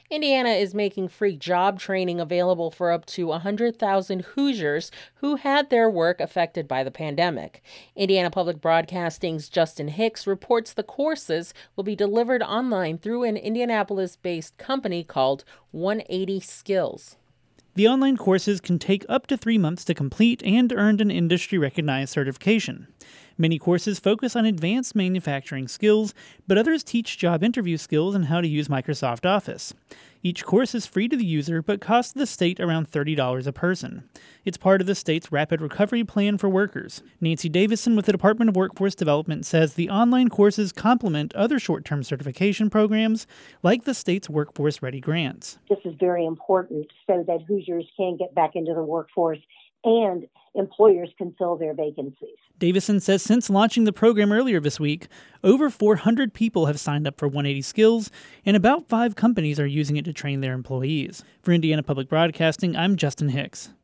Indiana is making free job training available for up to 100,000 Hoosiers who had their work affected by the pandemic. Indiana Public Broadcasting's Justin Hicks reports the courses will be delivered online through an Indianapolis-based company called 180 Skills. The online courses can take up to 3 months to complete and earn an industry-recognized certification. Many courses focus on advanced manufacturing skills, but others teach job interview skills and how to use Microsoft Office. Each course is free to the user, but costs the state around $30 a person. It's part of the state's Rapid Recovery Plan for workers. Nancy Davison with the Department of Workforce Development says the online courses complement other short-term certification programs, like the state's Workforce Ready grants. This is very important so that Hoosiers can get back into the workforce and employers can fill their vacancies. Davison says since launching the program earlier this week, over 400 people have signed up for 180 Skills, and about 5 companies are using it to train their employees. For Indiana Public Broadcasting, I'm Justin Hicks.